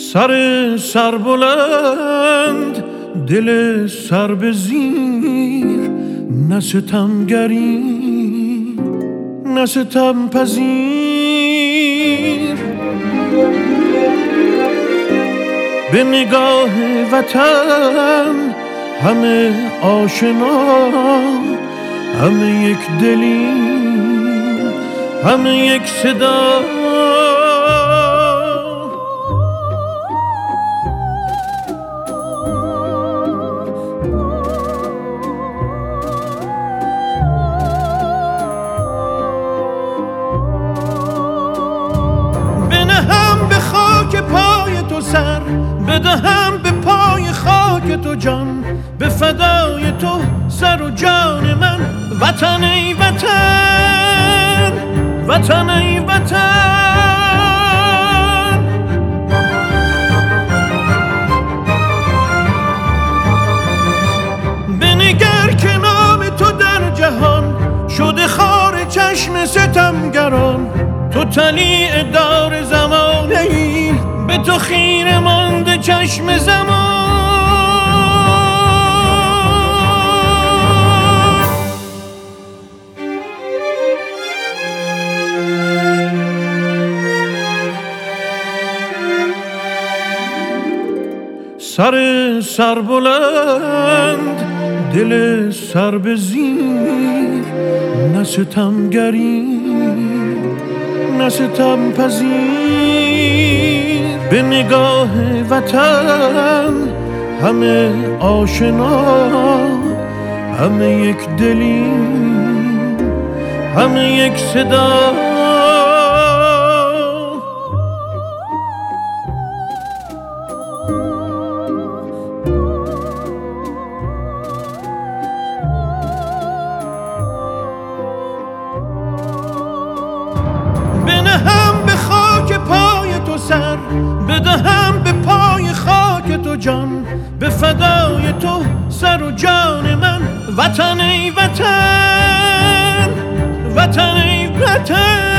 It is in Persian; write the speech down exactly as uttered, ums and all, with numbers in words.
سر سر بلند دل سر به زیر، نه ستمگری نه ستم پذیر. به نگاه وطن همه آشنا، همه یک دلی، همه یک صدا. بنهم به خاک پای تو سر، بدهم به پای خاک تو جان، به فدای تو سر و جان من. وطن ای وطن، وطن ای وطن. بنگر که نام تو در جهان شده خار چشم ستمگران. تو طلیع دار زمانه ای، به تو خیره مانده چشم زمان. سر سر بلند دل سر به زیر، نه ستمگری نه ستم پذیر. به نگاه وطن همه آشنا، همه یک دلی، همه یک صدا. بنهم به خاک پای تو سر، بدهم به پای خاک تو جان، به فدای تو سر و جان من. وطن ای وطن، وطن ای وطن.